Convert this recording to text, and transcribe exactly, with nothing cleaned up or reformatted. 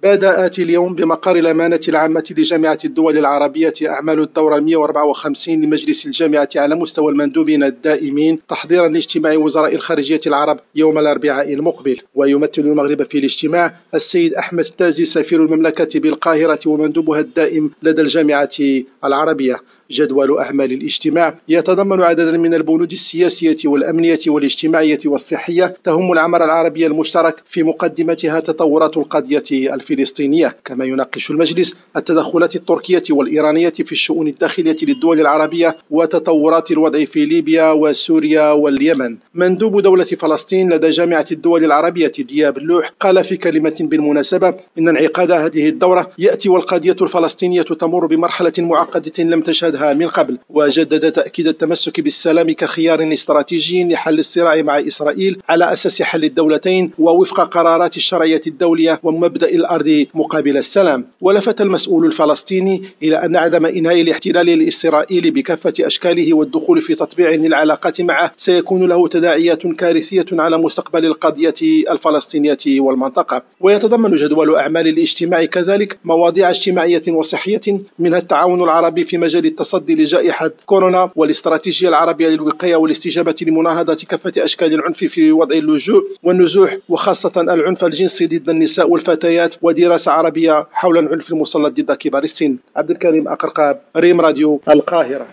بدأت اليوم بمقر الأمانة العامة لجامعة الدول العربية أعمال الدورة مئة وأربعة وخمسين لمجلس الجامعة على مستوى المندوبين الدائمين تحضيرا لاجتماع وزراء الخارجية العرب يوم الأربعاء المقبل. ويمثل المغرب في الاجتماع السيد أحمد تازي سفير المملكة بالقاهرة ومندوبها الدائم لدى الجامعة العربية. جدول أعمال الاجتماع يتضمن عددا من البنود السياسية والأمنية والاجتماعية والصحية تهم العمل العربي المشترك، في مقدمتها تطورات القضية الفلسطينية. كما يناقش المجلس التدخلات التركية والإيرانية في الشؤون الداخلية للدول العربية وتطورات الوضع في ليبيا وسوريا واليمن. مندوب دولة فلسطين لدى جامعة الدول العربية دياب اللوح قال في كلمة بالمناسبة إن انعقاد هذه الدورة يأتي والقضية الفلسطينية تمر بمرحلة معقدة لم تشهدها من قبل، وجدد تأكيد التمسك بالسلام كخيار استراتيجي لحل الصراع مع إسرائيل على أساس حل الدولتين ووفق قرارات الشرعية الدولية ومبدأ الأرض مقابل السلام. ولفت المسؤول الفلسطيني إلى أن عدم إنهاء الاحتلال الإسرائيلي بكافة أشكاله والدخول في تطبيع للعلاقات معه سيكون له تداعيات كارثية على مستقبل القضية الفلسطينية والمنطقة. ويتضمن جدول أعمال الاجتماع كذلك مواضيع اجتماعية وصحية، منها التعاون العربي في مجال التصدي لجائحة كورونا والاستراتيجية العربية للوقاية والاستجابة لمناهضة كافة أشكال العنف في وضع اللجوء والنزوح، وخاصة العنف الجنسي ضد النساء والفتيات، ودراسة عربية حول العنف المسلط ضد كبار السن. عبد الكريم أقرقاب، ريم راديو، القاهرة.